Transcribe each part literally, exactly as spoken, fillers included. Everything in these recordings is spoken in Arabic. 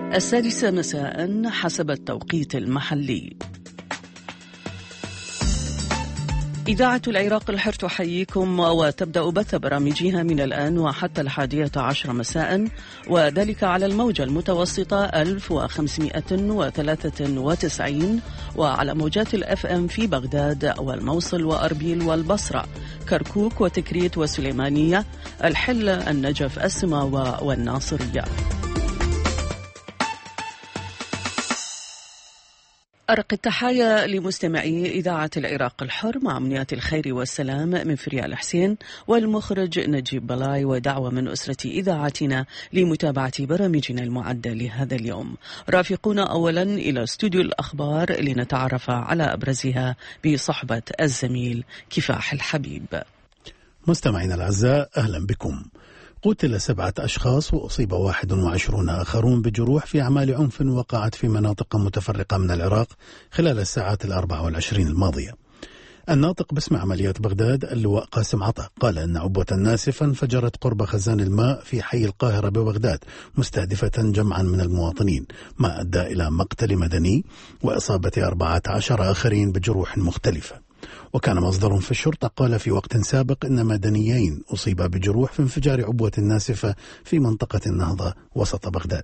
السادسة مساء حسب التوقيت المحلي. إذاعة العراق الحر تحييكم وتبدأ بث برامجها من الآن وحتى الحادية عشر مساء، وذلك على الموجة المتوسطة ألف وخمسمائة وثلاثة وتسعين وعلى موجات الأف أم في بغداد والموصل وأربيل والبصرة، كركوك وتكريت وسليمانية، الحل، النجف، السماوة والناصرية. أرق التحايا لمستمعي إذاعة العراق الحر مع أمنيات الخير والسلام من فريال حسين والمخرج نجيب بلاي، ودعوة من أسرة إذاعتنا لمتابعة برامجنا المعدة لهذا اليوم. رافقونا أولا إلى استوديو الأخبار لنتعرف على أبرزها بصحبة الزميل كفاح الحبيب. مستمعينا الأعزاء، أهلا بكم. قتل سبعة أشخاص وأصيب واحد وعشرون آخرون بجروح في أعمال عنف وقعت في مناطق متفرقة من العراق خلال الساعات الأربع والعشرين الماضية. الناطق باسم عمليات بغداد اللواء قاسم عطا قال أن عبوة ناسفة انفجرت قرب خزان الماء في حي القاهرة ببغداد مستهدفة جمعا من المواطنين، ما أدى إلى مقتل مدني وإصابة أربعة عشر آخرين بجروح مختلفة. وكان مصدر في الشرطة قال في وقت سابق أن مدنيين أصيبا بجروح في انفجار عبوة ناسفة في منطقة النهضة وسط بغداد.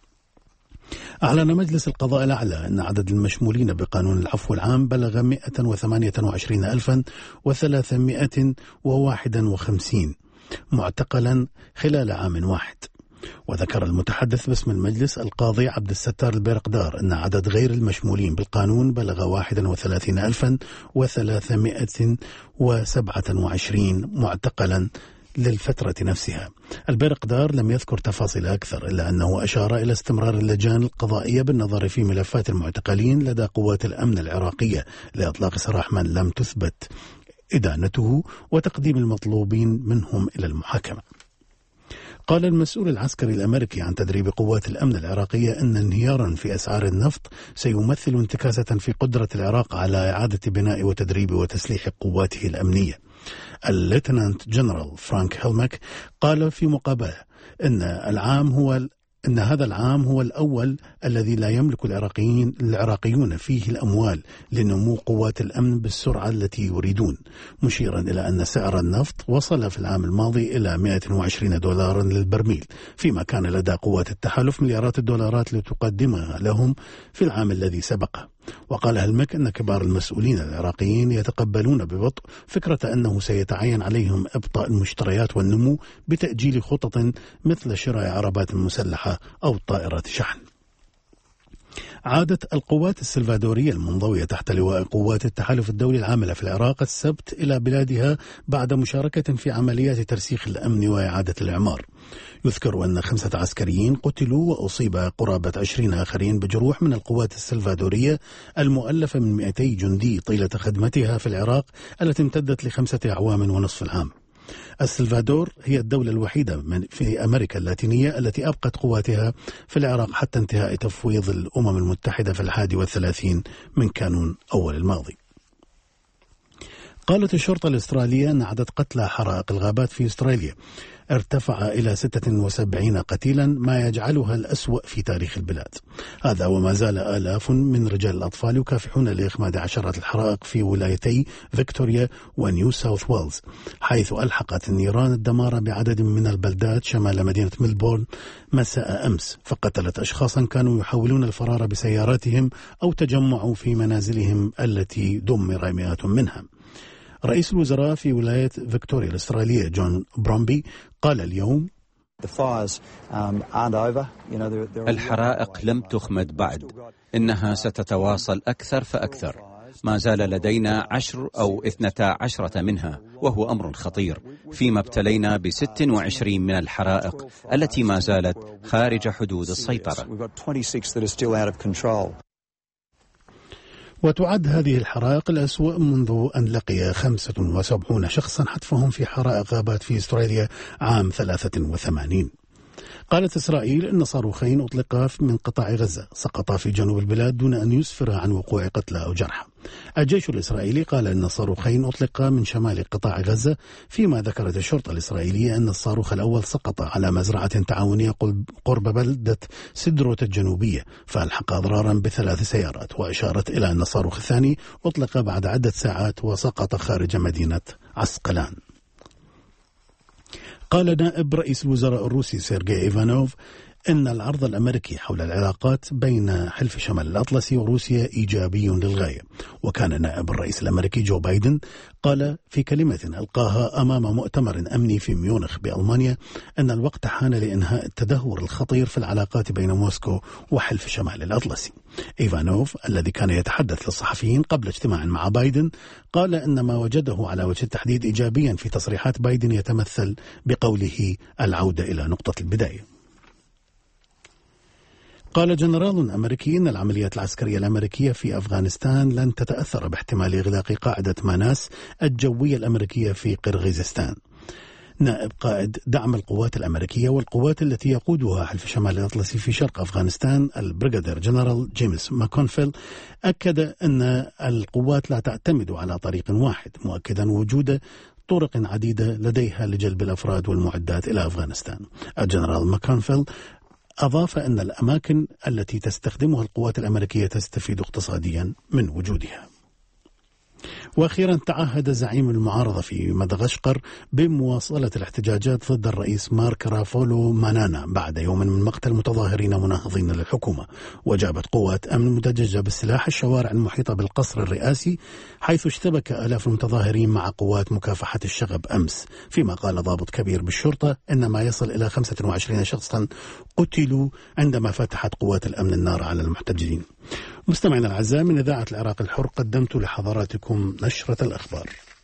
أعلن مجلس القضاء الأعلى أن عدد المشمولين بقانون العفو العام بلغ مئة وثمانية وعشرين ألفا وثلاثمائة وواحد وخمسين معتقلا خلال عام واحد. وذكر المتحدث باسم المجلس القاضي عبد الستار البيرقدار أن عدد غير المشمولين بالقانون بلغ واحد وثلاثين ألفا وثلاثمائة وسبعة وعشرين معتقلا للفترة نفسها. البيرقدار لم يذكر تفاصيل أكثر، إلا أنه أشار إلى استمرار اللجان القضائية بالنظر في ملفات المعتقلين لدى قوات الأمن العراقية لإطلاق سراح من لم تثبت إدانته وتقديم المطلوبين منهم إلى المحاكمة. قال المسؤول العسكري الأمريكي عن تدريب قوات الأمن العراقية أن انهيارا في أسعار النفط سيمثل انتكاسة في قدرة العراق على إعادة بناء وتدريب وتسليح قواته الأمنية. الليتنانت جنرال فرانك هيلمك قال في مقابلة أن العام هو أن هذا العام هو الأول الذي لا يملك العراقيين العراقيون فيه الأموال لنمو قوات الأمن بالسرعة التي يريدون، مشيرا إلى أن سعر النفط وصل في العام الماضي إلى مئة وعشرين دولارا للبرميل، فيما كان لدى قوات التحالف مليارات الدولارات لتقدمها لهم في العام الذي سبقه. وقال هلمك أن كبار المسؤولين العراقيين يتقبلون ببطء فكرة أنه سيتعين عليهم إبطاء المشتريات والنمو بتأجيل خطط مثل شراء عربات مسلحة أو طائرات شحن. عادت القوات السلفادورية المنضوية تحت لواء قوات التحالف الدولي العاملة في العراق السبت إلى بلادها بعد مشاركة في عمليات ترسيخ الأمن وإعادة الإعمار. يذكر أن خمسة عسكريين قتلوا وأصيب قرابة عشرين آخرين بجروح من القوات السلفادورية المؤلفة من مئتي جندي طيلة خدمتها في العراق التي امتدت لخمسة أعوام ونصف العام. السلفادور هي الدولة الوحيدة في أمريكا اللاتينية التي أبقت قواتها في العراق حتى انتهاء تفويض الأمم المتحدة في الحادي والثلاثين من كانون أول الماضي. قالت الشرطة الأسترالية أن عدد قتلى حرائق الغابات في أستراليا ارتفع إلى ستة وسبعين قتيلا، ما يجعلها الأسوأ في تاريخ البلاد. هذا وما زال آلاف من رجال الأطفال يكافحون لإخماد عشرات الحرائق في ولايتي فيكتوريا ونيو ساوث ويلز، حيث ألحقت النيران الدمار بعدد من البلدات شمال مدينة ميلبورن مساء أمس، فقتلت أشخاصا كانوا يحاولون الفرار بسياراتهم أو تجمعوا في منازلهم التي دمر مئات منها. رئيس الوزراء في ولاية فيكتوريا الأسترالية جون برومبي قال اليوم: الحرائق لم تخمد بعد، إنها ستتواصل أكثر فأكثر. ما زال لدينا عشر أو اثنتا عشرة منها، وهو أمر خطير، فيما ابتلينا بست وعشرين من الحرائق التي ما زالت خارج حدود السيطرة. وتعد هذه الحرائق الأسوأ منذ أن لقي خمسة وسبعين شخصا حتفهم في حرائق غابات في أستراليا عام ثلاثة وثمانين. قالت إسرائيل أن صاروخين أطلقا من قطاع غزة سقطا في جنوب البلاد دون أن يسفر عن وقوع قتلى أو جرحى. الجيش الإسرائيلي قال أن الصاروخين أطلقا من شمال قطاع غزة، فيما ذكرت الشرطة الإسرائيلية أن الصاروخ الأول سقط على مزرعة تعاونية قرب بلدة سدروت الجنوبية فألحق أضرارا بثلاث سيارات، وأشارت إلى أن الصاروخ الثاني أطلق بعد عدة ساعات وسقط خارج مدينة عسقلان. قال نائب رئيس الوزراء الروسي سيرجي إيفانوف إن العرض الأمريكي حول العلاقات بين حلف شمال الأطلسي وروسيا إيجابي للغاية. وكان نائب الرئيس الأمريكي جو بايدن قال في كلمة ألقاها أمام مؤتمر أمني في ميونخ بألمانيا أن الوقت حان لإنهاء التدهور الخطير في العلاقات بين موسكو وحلف شمال الأطلسي. إيفانوف الذي كان يتحدث للصحفيين قبل اجتماع مع بايدن قال أن ما وجده على وجه التحديد إيجابيا في تصريحات بايدن يتمثل بقوله العودة إلى نقطة البداية. قال جنرال أمريكي إن العمليات العسكرية الأمريكية في أفغانستان لن تتأثر باحتمال إغلاق قاعدة ماناس الجوية الأمريكية في قرغيزستان. نائب قائد دعم القوات الأمريكية والقوات التي يقودها حلف شمال الأطلسي في شرق أفغانستان البريغادير جنرال جيمس ماكونفيل أكد أن القوات لا تعتمد على طريق واحد، مؤكدا وجود طرق عديدة لديها لجلب الأفراد والمعدات إلى أفغانستان. الجنرال ماكونفيل أضاف أن الأماكن التي تستخدمها القوات الأمريكية تستفيد اقتصاديا من وجودها. وأخيرا تعهد زعيم المعارضة في مدغشقر بمواصلة الاحتجاجات ضد الرئيس مارك رافولو مانانا بعد يوم من مقتل متظاهرين مناهضين للحكومة. وجابت قوات أمن مدججة بالسلاح الشوارع المحيطة بالقصر الرئاسي، حيث اشتبك آلاف المتظاهرين مع قوات مكافحة الشغب أمس، فيما قال ضابط كبير بالشرطة إن ما يصل إلى خمسة وعشرين شخصا قتلوا عندما فتحت قوات الأمن النار على المحتجين. مستمعينا الأعزاء، من إذاعة العراق الحر قدمت لحضراتكم نشرة الأخبار.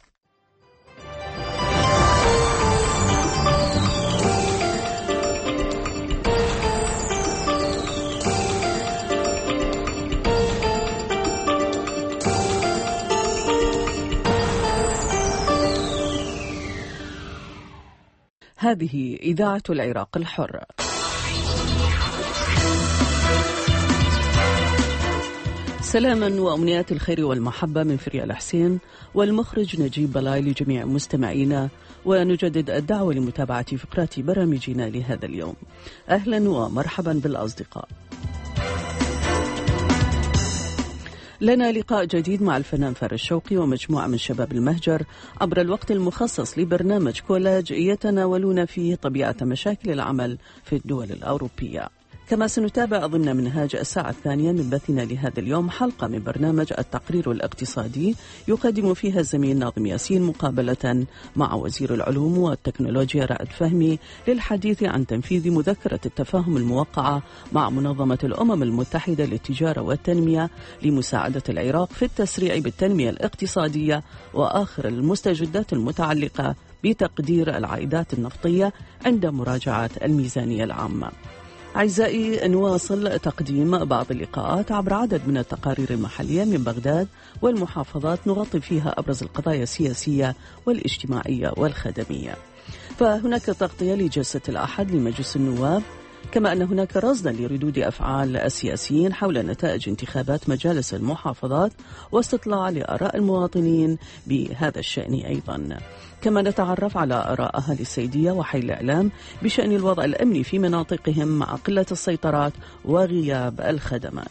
هذه إذاعة العراق الحر. سلاما وأمنيات الخير والمحبة من فريال حسين والمخرج نجيب بلاي لجميع مستمعينا، ونجدد الدعوة لمتابعة فقرات برامجنا لهذا اليوم. أهلا ومرحبا بالأصدقاء. لنا لقاء جديد مع الفنان فارس شوقي ومجموعة من شباب المهجر عبر الوقت المخصص لبرنامج كولاج يتناولون فيه طبيعة مشاكل العمل في الدول الأوروبية. كما سنتابع ضمن منهاج الساعة الثانية من بثنا لهذا اليوم حلقة من برنامج التقرير الاقتصادي يقدم فيها الزميل ناظم ياسين مقابلة مع وزير العلوم والتكنولوجيا رائد فهمي للحديث عن تنفيذ مذكرة التفاهم الموقعة مع منظمة الأمم المتحدة للتجارة والتنمية لمساعدة العراق في التسريع بالتنمية الاقتصادية وآخر المستجدات المتعلقة بتقدير العائدات النفطية عند مراجعة الميزانية العامة. أعزائي، نواصل تقديم بعض اللقاءات عبر عدد من التقارير المحلية من بغداد والمحافظات نغطي فيها أبرز القضايا السياسية والاجتماعية والخدمية. فهناك تغطية لجلسة الأحد لمجلس النواب، كما أن هناك رصدا لردود أفعال السياسيين حول نتائج انتخابات مجالس المحافظات واستطلاع لآراء المواطنين بهذا الشأن أيضا. كما نتعرف على آراء أهالي السيدية وحي الإعلام بشأن الوضع الأمني في مناطقهم مع قلة السيطرات وغياب الخدمات.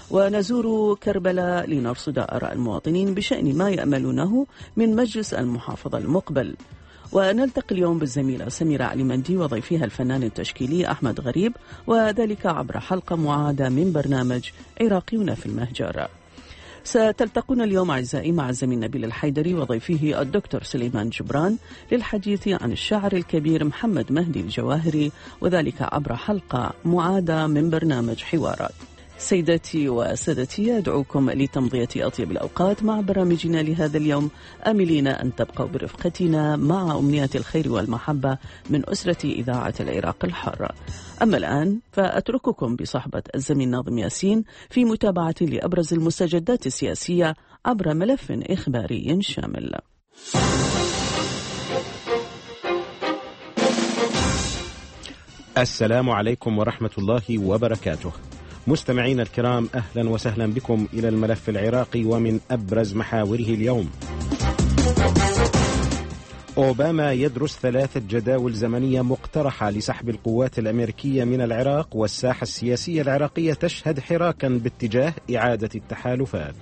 ونزور كربلاء لنرصد آراء المواطنين بشأن ما يأملونه من مجلس المحافظة المقبل. ونلتقي اليوم بالزميلة سميرة علي مندي وضيفها الفنان التشكيلي أحمد غريب، وذلك عبر حلقة معادة من برنامج عراقيون في المهجر. ستلتقون اليوم أعزائي مع الزميل نبيل الحيدري وضيفه الدكتور سليمان جبران للحديث عن الشاعر الكبير محمد مهدي الجواهري، وذلك عبر حلقة معادة من برنامج حوارات. سيداتي وسادتي، أدعوكم لتمضية أطيب الأوقات مع برامجنا لهذا اليوم، آملين أن تبقوا برفقتنا مع أمنيات الخير والمحبة من أسرة إذاعة العراق الحر. أما الآن فأترككم بصحبة الزميل ناظم ياسين في متابعة لأبرز المستجدات السياسية عبر ملف إخباري شامل. السلام عليكم ورحمة الله وبركاته. مستمعين الكرام، أهلا وسهلا بكم إلى الملف العراقي ومن أبرز محاوره اليوم. أوباما يدرس ثلاثة جداول زمنية مقترحة لسحب القوات الأمريكية من العراق، والساحة السياسية العراقية تشهد حراكا باتجاه إعادة التحالفات.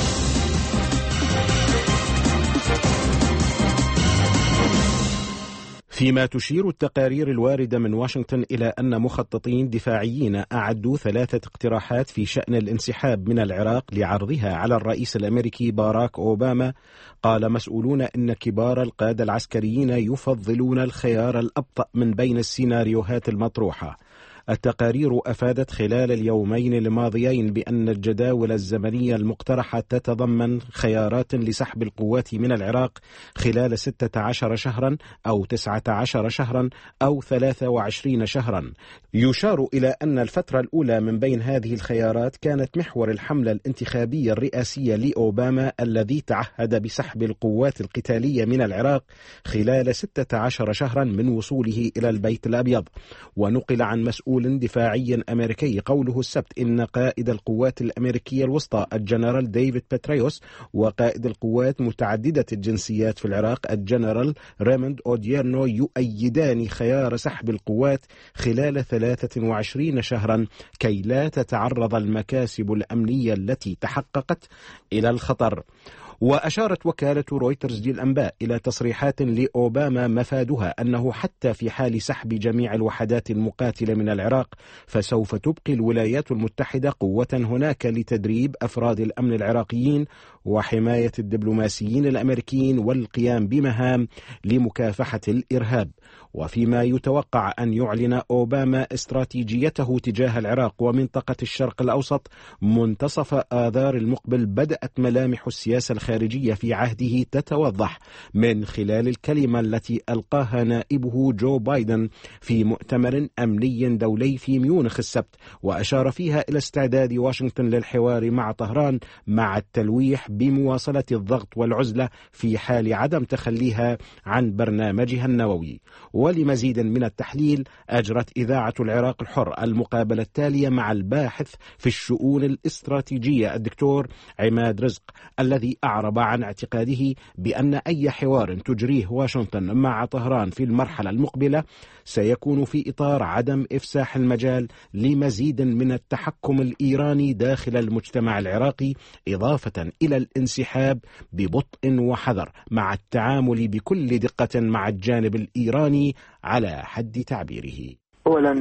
فيما تشير التقارير الواردة من واشنطن إلى أن مخططين دفاعيين أعدوا ثلاثة اقتراحات في شأن الانسحاب من العراق لعرضها على الرئيس الأمريكي باراك أوباما. قال مسؤولون إن كبار القادة العسكريين يفضلون الخيار الأبطأ من بين السيناريوهات المطروحة. التقارير أفادت خلال اليومين الماضيين بأن الجداول الزمنية المقترحة تتضمن خيارات لسحب القوات من العراق خلال ستة عشر شهرا أو تسعة عشر شهرا أو ثلاثة وعشرين شهرا. يشار إلى أن الفترة الأولى من بين هذه الخيارات كانت محور الحملة الانتخابية الرئاسية لأوباما الذي تعهد بسحب القوات القتالية من العراق خلال ستة عشر شهرا من وصوله إلى البيت الأبيض. ونقل عن مسؤول دفاعي أمريكي قوله السبت إن قائد القوات الأمريكية الوسطى الجنرال ديفيد باتريوس وقائد القوات متعددة الجنسيات في العراق الجنرال ريموند أوديرنو يؤيدان خيار سحب القوات خلال ثلاثة وعشرين شهرا كي لا تتعرض المكاسب الأمنية التي تحققت إلى الخطر. وأشارت وكالة رويترز للأنباء إلى تصريحات لأوباما مفادها أنه حتى في حال سحب جميع الوحدات المقاتلة من العراق فسوف تبقي الولايات المتحدة قوة هناك لتدريب أفراد الأمن العراقيين وحماية الدبلوماسيين الأمريكيين والقيام بمهام لمكافحة الإرهاب. وفيما يتوقع أن يعلن أوباما استراتيجيته تجاه العراق ومنطقة الشرق الأوسط منتصف آذار المقبل، بدأت ملامح السياسة الخارجية في عهده تتوضح من خلال الكلمة التي ألقاها نائبه جو بايدن في مؤتمر أمني دولي في ميونخ السبت، وأشار فيها إلى استعداد واشنطن للحوار مع طهران مع التلويح بمواصلة الضغط والعزلة في حال عدم تخليها عن برنامجها النووي. ولمزيد من التحليل أجرت إذاعة العراق الحر المقابلة التالية مع الباحث في الشؤون الاستراتيجية الدكتور عماد رزق الذي أعرب عن اعتقاده بأن أي حوار تجريه واشنطن مع طهران في المرحلة المقبلة سيكون في إطار عدم إفساح المجال لمزيد من التحكم الإيراني داخل المجتمع العراقي، إضافة إلى الانسحاب ببطء وحذر مع التعامل بكل دقة مع الجانب الإيراني على حد تعبيره. أولا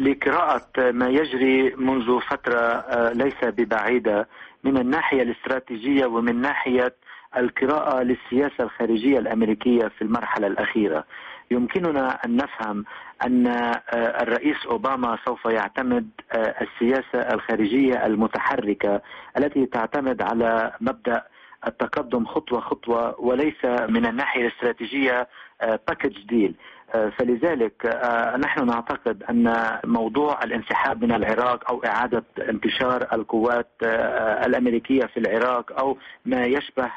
لقراءة ما يجري منذ فترة ليس ببعيدة من الناحية الاستراتيجية ومن ناحية القراءة للسياسة الخارجية الأمريكية في المرحلة الأخيرة، يمكننا أن نفهم أن الرئيس أوباما سوف يعتمد السياسة الخارجية المتحركة التي تعتمد على مبدأ التقدم خطوة خطوة وليس من الناحية الاستراتيجية باكج ديل. فلذلك نحن نعتقد أن موضوع الانسحاب من العراق أو إعادة انتشار القوات الأمريكية في العراق أو ما يشبه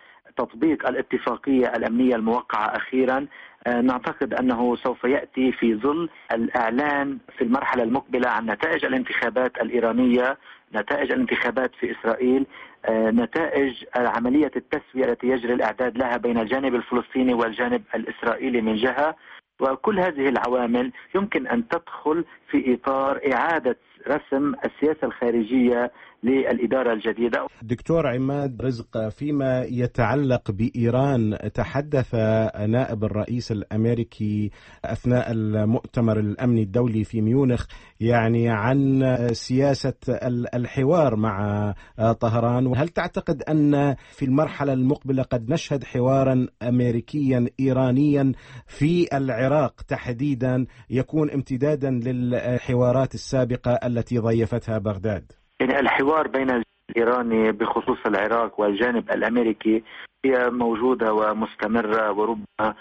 تطبيق الاتفاقية الأمنية الموقعة أخيرا، نعتقد أنه سوف يأتي في ظل الإعلان في المرحلة المقبلة عن نتائج الانتخابات الإيرانية، نتائج الانتخابات في إسرائيل، نتائج عملية التسوية التي يجري الإعداد لها بين الجانب الفلسطيني والجانب الإسرائيلي من جهة. وكل هذه العوامل يمكن أن تدخل في إطار إعادة رسم السياسة الخارجية للإدارة الجديدة. دكتور عماد رزق، فيما يتعلق بإيران تحدث نائب الرئيس الأمريكي أثناء المؤتمر الأمني الدولي في ميونخ يعني عن سياسة الحوار مع طهران. وهل تعتقد أن في المرحلة المقبلة قد نشهد حوارا أمريكيا إيرانيا في العراق تحديدا يكون امتدادا للحوارات السابقة التي ضيفتها بغداد؟ يعني الحوار بين الإيراني بخصوص العراق والجانب الأمريكي هي موجودة ومستمرة وربما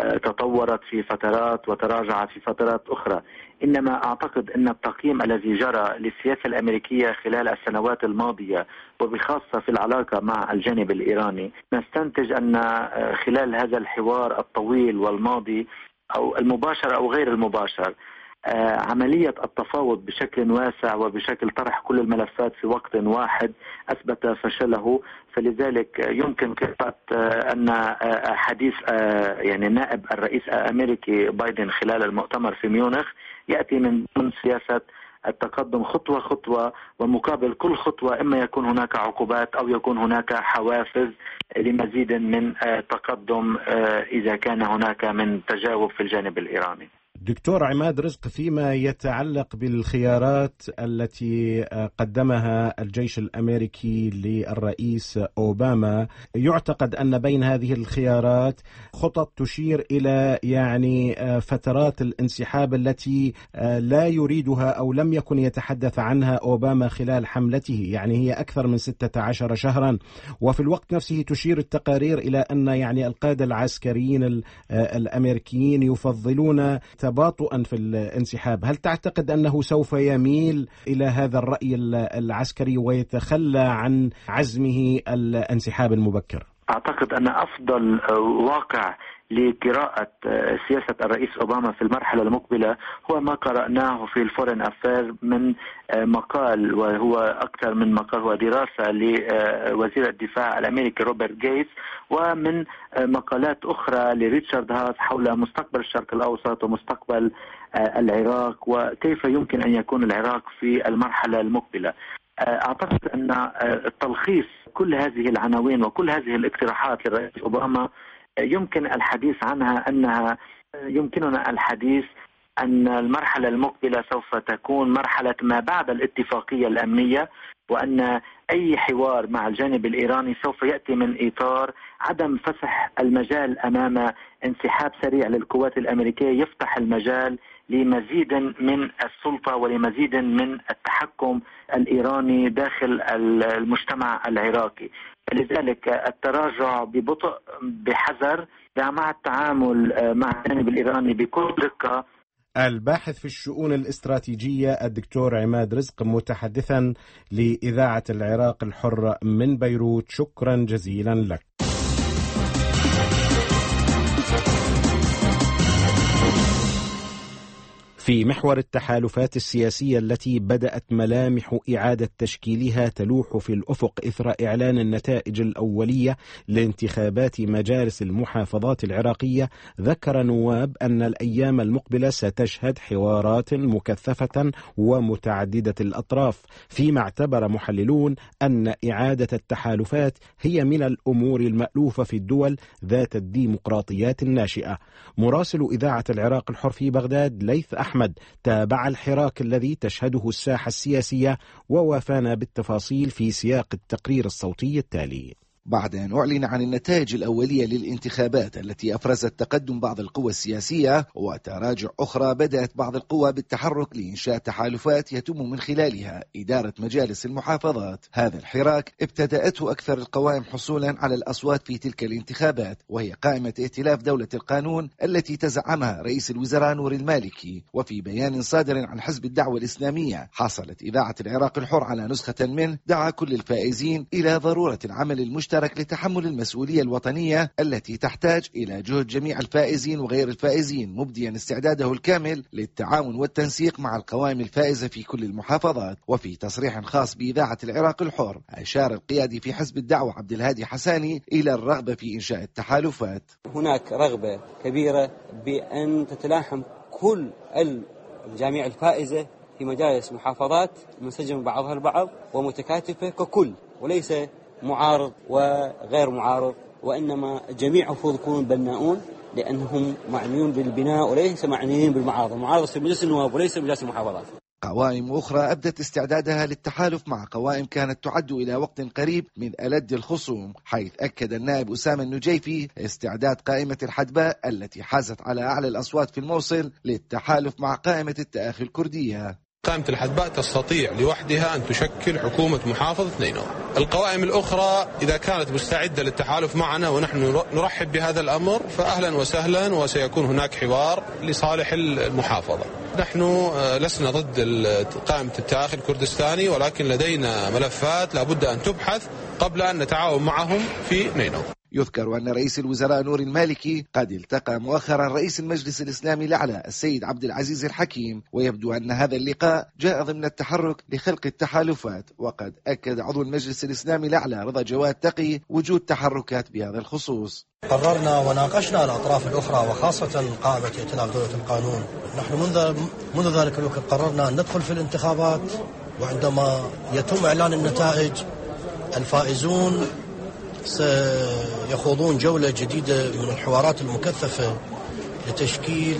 تطورت في فترات وتراجعت في فترات أخرى. إنما أعتقد أن التقييم الذي جرى للسياسة الأمريكية خلال السنوات الماضية وبخاصة في العلاقة مع الجانب الإيراني، نستنتج أن خلال هذا الحوار الطويل والماضي أو المباشر أو غير المباشر عملية التفاوض بشكل واسع وبشكل طرح كل الملفات في وقت واحد أثبت فشله. فلذلك يمكن قراءة أن حديث يعني نائب الرئيس الأمريكي بايدن خلال المؤتمر في ميونخ يأتي من ضمن سياسة التقدم خطوة خطوة، ومقابل كل خطوة إما يكون هناك عقوبات أو يكون هناك حوافز لمزيد من تقدم إذا كان هناك من تجاوب في الجانب الإيراني. دكتور عماد رزق، فيما يتعلق بالخيارات التي قدمها الجيش الأمريكي للرئيس أوباما، يعتقد أن بين هذه الخيارات خطط تشير إلى يعني فترات الانسحاب التي لا يريدها أو لم يكن يتحدث عنها أوباما خلال حملته، يعني هي أكثر من ستة عشر شهرا. وفي الوقت نفسه تشير التقارير إلى أن يعني القادة العسكريين الأمريكيين يفضلون تباطؤا في الانسحاب. هل تعتقد أنه سوف يميل إلى هذا الرأي العسكري ويتخلى عن عزمه الانسحاب المبكر؟ أعتقد أن أفضل واقع لقراءة سياسة الرئيس أوباما في المرحلة المقبلة هو ما قرأناه في الفورين أفير من مقال، وهو أكثر من مقال، هو دراسة لوزير الدفاع الأمريكي روبرت جيتس، ومن مقالات أخرى لريتشارد هاس حول مستقبل الشرق الأوسط ومستقبل العراق وكيف يمكن أن يكون العراق في المرحلة المقبلة. أعتقد أن التلخيص كل هذه العناوين وكل هذه الاقتراحات للرئيس أوباما يمكن الحديث عنها أنها يمكننا الحديث أن المرحلة المقبلة سوف تكون مرحلة ما بعد الاتفاقية الأمنية، وأن أي حوار مع الجانب الإيراني سوف يأتي من إطار عدم فسح المجال أمام انسحاب سريع للقوات الأمريكية يفتح المجال لمزيد من السلطة ولمزيد من التحكم الإيراني داخل المجتمع العراقي. لذلك التراجع ببطء بحذر مع التعامل مع الجانب الإيراني بكل دقة. الباحث في الشؤون الاستراتيجية الدكتور عماد رزق متحدثا لإذاعة العراق الحرة من بيروت، شكرا جزيلا لك. في محور التحالفات السياسية التي بدأت ملامح إعادة تشكيلها تلوح في الأفق إثر إعلان النتائج الأولية لانتخابات مجالس المحافظات العراقية، ذكر نواب أن الأيام المقبلة ستشهد حوارات مكثفة ومتعددة الأطراف، فيما اعتبر محللون أن إعادة التحالفات هي من الأمور المألوفة في الدول ذات الديمقراطيات الناشئة. مراسل إذاعة العراق الحر في بغداد ليث أحمد تابع الحراك الذي تشهده الساحة السياسية ووافانا بالتفاصيل في سياق التقرير الصوتي التالي. بعد أن أعلن عن النتائج الأولية للانتخابات التي أفرزت تقدم بعض القوى السياسية وتراجع أخرى، بدأت بعض القوى بالتحرك لإنشاء تحالفات يتم من خلالها إدارة مجالس المحافظات. هذا الحراك ابتدأته أكثر القوائم حصولا على الأصوات في تلك الانتخابات، وهي قائمة ائتلاف دولة القانون التي تزعمها رئيس الوزراء نور المالكي. وفي بيان صادر عن حزب الدعوة الإسلامية حصلت إذاعة العراق الحر على نسخة منه، دعا كل الفائزين إلى ضرورة العمل المشترك لتحمل المسؤولية الوطنية التي تحتاج إلى جهد جميع الفائزين وغير الفائزين، مبديا استعداده الكامل للتعاون والتنسيق مع القوائم الفائزة في كل المحافظات. وفي تصريح خاص بإذاعة العراق الحر أشار القيادي في حزب الدعوة عبد الهادي حساني إلى الرغبة في إنشاء التحالفات. هناك رغبة كبيرة بأن تتلاحم كل الجامعة الفائزة في مجالس محافظات منسجمة بعضها البعض ومتكاتفة ككل، وليس معارض وغير معارض، وإنما جميع المفروض يكونون بناؤون لأنهم معنيون بالبناء وليس معنيين بالمعارضة. المعارضة في مجلس النواب وليس مجلس المحافظات. قوائم أخرى أبدت استعدادها للتحالف مع قوائم كانت تعد إلى وقت قريب من ألد الخصوم، حيث أكد النائب أسامة النجيفي استعداد قائمة الحدباء التي حازت على أعلى الأصوات في الموصل للتحالف مع قائمة التآخي الكردية. قائمة الحدباء تستطيع لوحدها أن تشكل حكومة محافظة نينوى. القوائم الأخرى إذا كانت مستعدة للتحالف معنا ونحن نرحب بهذا الأمر فأهلا وسهلا، وسيكون هناك حوار لصالح المحافظة. نحن لسنا ضد قائمة التآخي الكردستاني، ولكن لدينا ملفات لابد أن تبحث قبل أن نتعاون معهم في نينوى. يذكر أن رئيس الوزراء نور المالكي قد التقى مؤخرا رئيس المجلس الإسلامي الأعلى السيد عبد العزيز الحكيم، ويبدو أن هذا اللقاء جاء ضمن التحرك لخلق التحالفات. وقد أكد عضو المجلس الإسلامي الأعلى رضا جواد تقي وجود تحركات بهذا الخصوص. قررنا وناقشنا الأطراف الأخرى وخاصة قائمة ائتلاف دولة القانون. نحن منذ منذ ذلك الوقت قررنا أن ندخل في الانتخابات، وعندما يتم إعلان النتائج الفائزون سيخوضون جولة جديدة من الحوارات المكثفة لتشكيل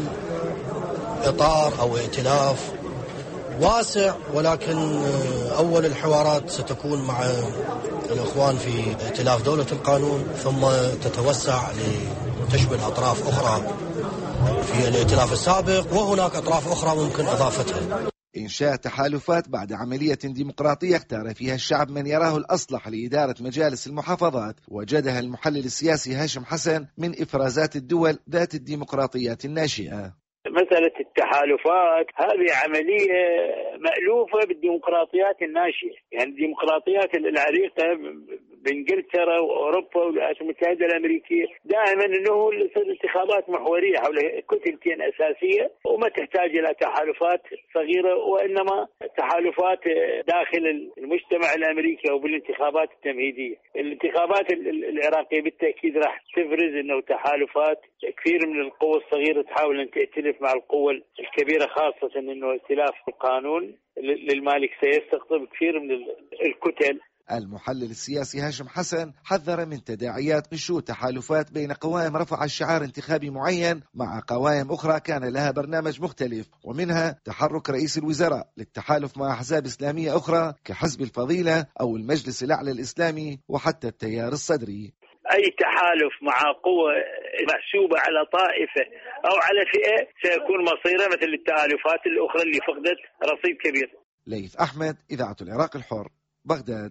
إطار أو ائتلاف واسع، ولكن أول الحوارات ستكون مع الإخوان في ائتلاف دولة القانون، ثم تتوسع لتشمل أطراف أخرى في الائتلاف السابق، وهناك أطراف أخرى ممكن إضافتها. إنشاء تحالفات بعد عملية ديمقراطية اختار فيها الشعب من يراه الأصلح لإدارة مجالس المحافظات، وجدها المحلل السياسي هاشم حسن من إفرازات الدول ذات الديمقراطيات الناشئة. مسألة التحالفات هذه عملية مألوفة بالديمقراطيات الناشئة، يعني الديمقراطيات العريقة بإنجلترا وأوروبا والولايات المتحدة الأمريكية دائما أنه الانتخابات محورية حول كتلتين أساسية، وما تحتاج إلى تحالفات صغيرة، وإنما تحالفات داخل المجتمع الأمريكي أو بالانتخابات التمهيدية. الانتخابات العراقية بالتأكيد راح تفرز أنه تحالفات كثير من القوى الصغيرة تحاول أن تأتلف مع القوى الكبيرة، خاصة أنه ائتلاف القانون للمالك سيستقطب كثير من الكتل. المحلل السياسي هاشم حسن حذر من تداعيات نشوء تحالفات بين قوائم رفع شعار انتخابي معين مع قوائم أخرى كان لها برنامج مختلف، ومنها تحرك رئيس الوزراء للتحالف مع أحزاب إسلامية أخرى كحزب الفضيلة أو المجلس الأعلى الإسلامي وحتى التيار الصدري. أي تحالف مع قوة محسوبة على طائفة أو على فئة سيكون مصيره مثل التحالفات الأخرى اللي فقدت رصيد كبير. ليث أحمد، إذاعة العراق الحر، بغداد.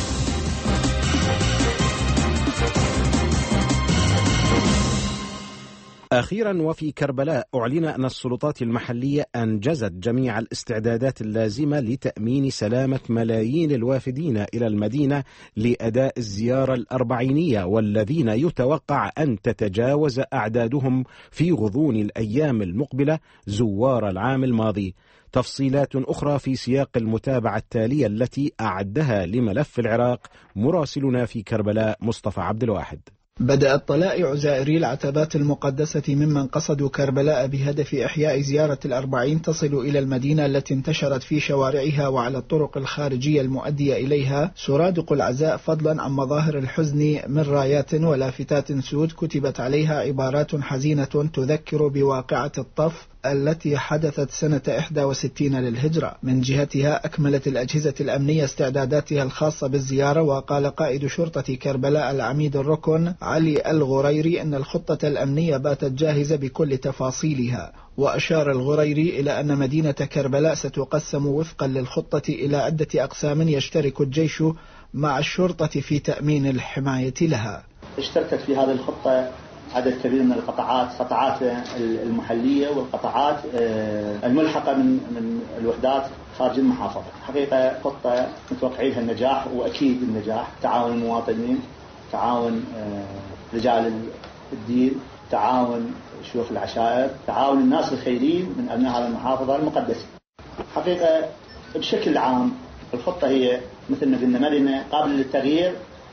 أخيرا وفي كربلاء أعلن أن السلطات المحلية أنجزت جميع الاستعدادات اللازمة لتأمين سلامة ملايين الوافدين إلى المدينة لأداء الزيارة الأربعينية، والذين يتوقع أن تتجاوز أعدادهم في غضون الأيام المقبلة زوار العام الماضي. تفصيلات أخرى في سياق المتابعة التالية التي أعدها لملف العراق مراسلنا في كربلاء مصطفى عبد الواحد. بدأت طلائع زائري العتبات المقدسة ممن قصدوا كربلاء بهدف إحياء زيارة الأربعين تصل إلى المدينة التي انتشرت في شوارعها وعلى الطرق الخارجية المؤدية إليها سرادق العزاء، فضلا عن مظاهر الحزن من رايات ولافتات سود كتبت عليها عبارات حزينة تذكر بواقعة الطف التي حدثت سنة إحدى وستين للهجرة. من جهتها أكملت الأجهزة الأمنية استعداداتها الخاصة بالزيارة، وقال قائد شرطة كربلاء العميد الركن علي الغريري أن الخطة الأمنية باتت جاهزة بكل تفاصيلها. وأشار الغريري إلى أن مدينة كربلاء ستقسم وفقا للخطة إلى عدة أقسام يشترك الجيش مع الشرطة في تأمين الحماية لها. اشتركت في هذه الخطة عدد كبير من القطاعات، قطاعات المحلية والقطاعات الملحقة من من الوحدات خارج المحافظة. حقيقة خطة متوقعينها النجاح وأكيد النجاح، تعاون المواطنين، تعاون رجال الدين، تعاون شيوخ العشائر، تعاون الناس الخيرين من أبناء هذه المحافظة المقدسة. حقيقة بشكل عام الخطة هي مثل ما قلنا مرنة قابلة للتغيير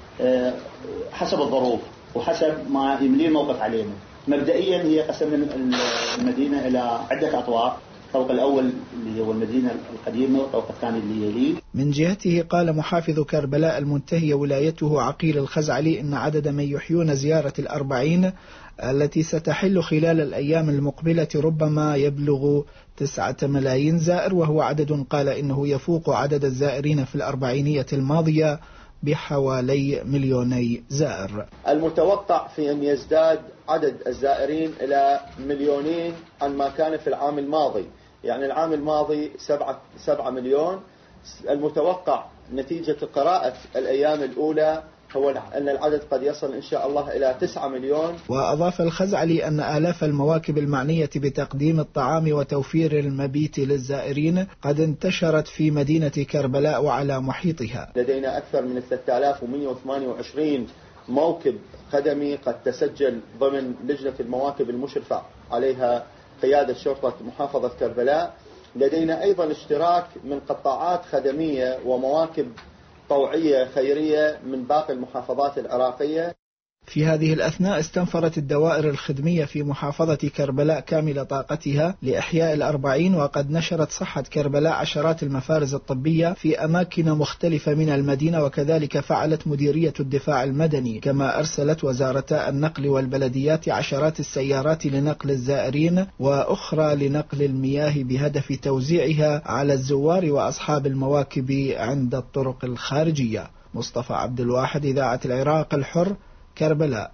حسب الظروف وحسب ما يملي الموقف علينا. مبدئيا هي قسم المدينة إلى عدة أطواق، الطوق الأول اللي هو المدينة القديمة والطوق الثاني اللي يليه. من جهته قال محافظ كربلاء المنتهي ولايته عقيل الخزعلي إن عدد من يحيون زيارة الأربعين التي ستحل خلال الأيام المقبلة ربما يبلغ تسعة ملايين زائر، وهو عدد قال إنه يفوق عدد الزائرين في الأربعينية الماضية بحوالي مليوني زائر. المتوقع في أن يزداد عدد الزائرين إلى مليونين عن ما كان في العام الماضي، يعني العام الماضي سبعة, سبعة مليون. المتوقع نتيجة قراءة الأيام الأولى هو أن العدد قد يصل إن شاء الله إلى تسعة مليون. وأضاف الخزعلي أن آلاف المواكب المعنية بتقديم الطعام وتوفير المبيت للزائرين قد انتشرت في مدينة كربلاء وعلى محيطها. لدينا أكثر من ثلاثة آلاف ومئة وثمانية وعشرين موكب خدمي قد تسجل ضمن لجنة المواكب المشرفة عليها قيادة شرطة محافظة كربلاء. لدينا أيضا اشتراك من قطاعات خدمية ومواكب طوعية خيرية من باقي المحافظات العراقية. في هذه الأثناء استنفرت الدوائر الخدمية في محافظة كربلاء كامل طاقتها لإحياء الأربعين، وقد نشرت صحة كربلاء عشرات المفارز الطبية في أماكن مختلفة من المدينة، وكذلك فعلت مديرية الدفاع المدني، كما أرسلت وزارتا النقل والبلديات عشرات السيارات لنقل الزائرين وأخرى لنقل المياه بهدف توزيعها على الزوار وأصحاب المواكب عند الطرق الخارجية. مصطفى عبد الواحد، إذاعة العراق الحر، كربلاء.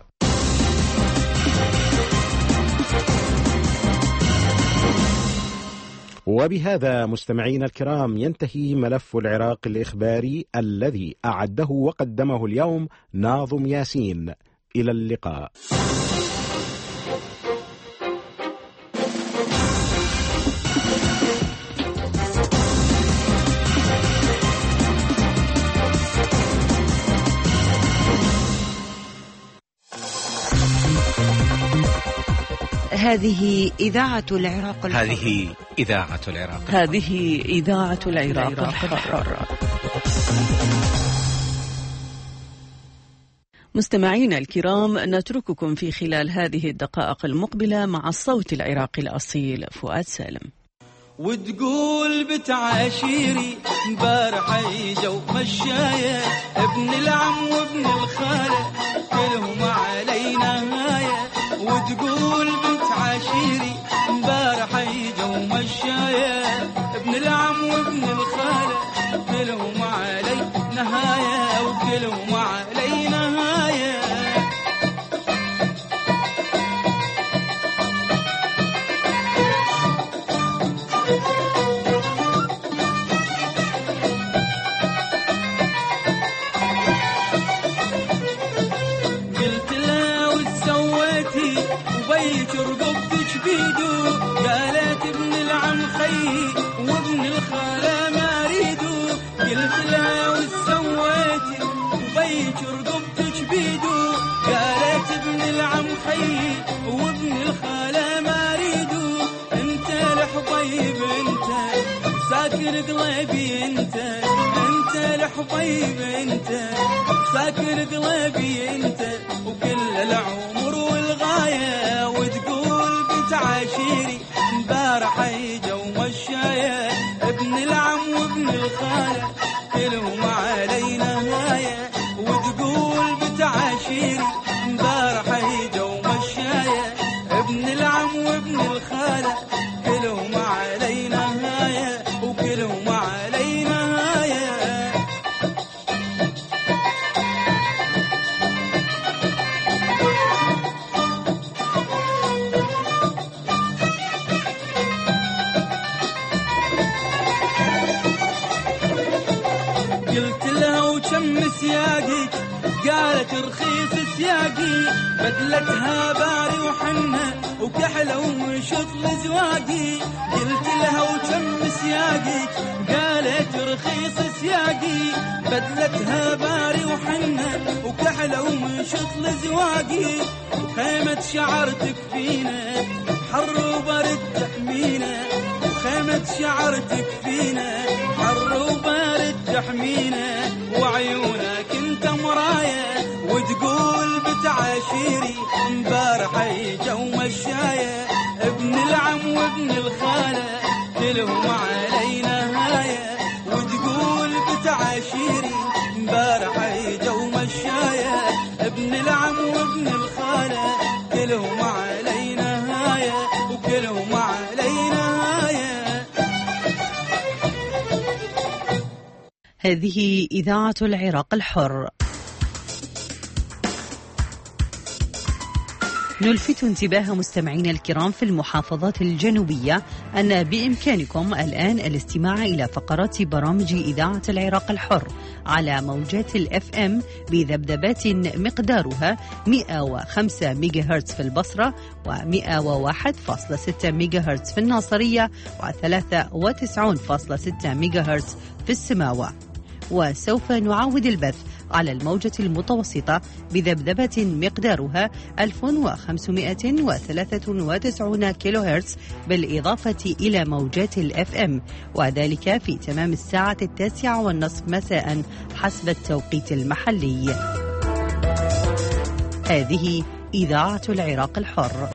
وبهذا مستمعينا الكرام ينتهي ملف العراق الإخباري الذي أعده وقدمه اليوم ناظم ياسين. إلى اللقاء. هذه إذاعة العراق الحر. هذه إذاعة العراق الحر. هذه إذاعة العراق الحر. مستمعينا الكرام، نترككم في خلال هذه الدقائق المقبلة مع الصوت العراقي الأصيل فؤاد سالم. وتقول بتعاشيري مبارحة يجوا مشاية، ابن العم وابن الخالة كلهم علينا هاية. وتقول بتعاشيري مبارحة يجوا مشاية، ابن العم وابن الخالة كلهم علينا هاية، وكلهم علينا هاية. رقبتك بيدو، قالت ابن العم خيي وابن الخالة ما ريدو. قلت لها وش سويتي وبيك رقبتك بيدو، قالت ابن العم خيي وابن الخالة ما ريدو. انت الحبيب انت ساكر قلبي، انت انت الحبيب انت ساكر قلبي انت، وكل العمر والغاية. وتقول بتعاشيري مبارحة يجوا مشاية، ابن العم وابن الخالة كلهم علينا هاية. وتقول بتعاشيري مبارحة يجوا مشاية، ابن العم وابن الخالة كلهم علينا هاية، وكلهم علينا هاية. سياقك قالت رخيص سياقي، بدلتها باري وحنة وكحلة وشطل زواقي. قلت لها وكم سياقك قالت رخيص سياقي، بدلتها باري وحنة وكحلة وشطل زواقي. وخيمة شعرتك فينا حر وبرد تحمينا، وخيمة شعرتك فينا حر وبرد تحمينا. وعيونك انت مراية، وتقول بتعاشيري مبارحة يجوا مشاية، ابن العم وابن الخالة كلهم علينا هاية. وتقول بتعاشيري مبارحة يجوا مشاية، ابن العم وابن الخالة كلهم علينا هاية، وكلهم علينا هاية. هذه إذاعة العراق الحر. نلفت انتباه مستمعينا الكرام في المحافظات الجنوبية أن بإمكانكم الآن الاستماع إلى فقرات برامج إذاعة العراق الحر على موجات الإف إم بذبذبات مقدارها مئة وخمسة ميجا هرتز في البصرة، ومئة وواحد فاصلة ستة ميجا هرتز في الناصرية، وثلاثة وتسعين فاصلة ستة ميجا هرتز في السماوة. وسوف نعود البث على الموجة المتوسطة بذبذبة مقدارها ألف وخمسمائة وثلاثة وتسعين كيلو هرتز، بالإضافة إلى موجات الأف أم، وذلك في تمام الساعة التاسعة والنصف مساء حسب التوقيت المحلي. هذه إذاعة العراق الحر.